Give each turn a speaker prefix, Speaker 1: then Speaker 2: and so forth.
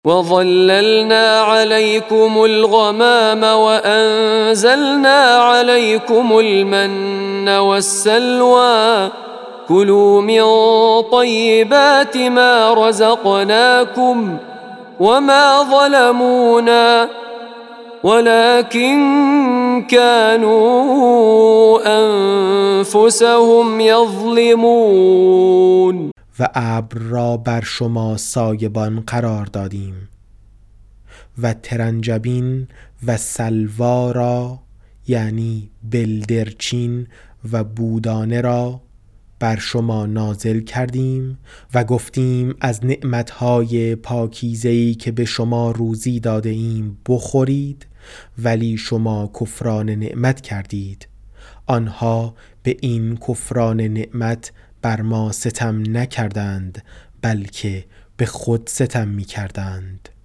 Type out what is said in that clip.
Speaker 1: وظللنا عليكم الغمام وأنزلنا عليكم المن والسلوى كلوا من طيبات ما رزقناكم وما ظلمونا ولكن كانوا أنفسهم يظلمون.
Speaker 2: و ابر را بر شما سایبان قرار دادیم و ترنجبین و سلوا را یعنی بلدرچین و بودانه را بر شما نازل کردیم و گفتیم از نعمتهای پاکیزه‌ای که به شما روزی داده ایم بخورید، ولی شما کفران نعمت کردید. آنها به این کفران نعمت بر ما ستم نکردند، بلکه به خود ستم می کردند.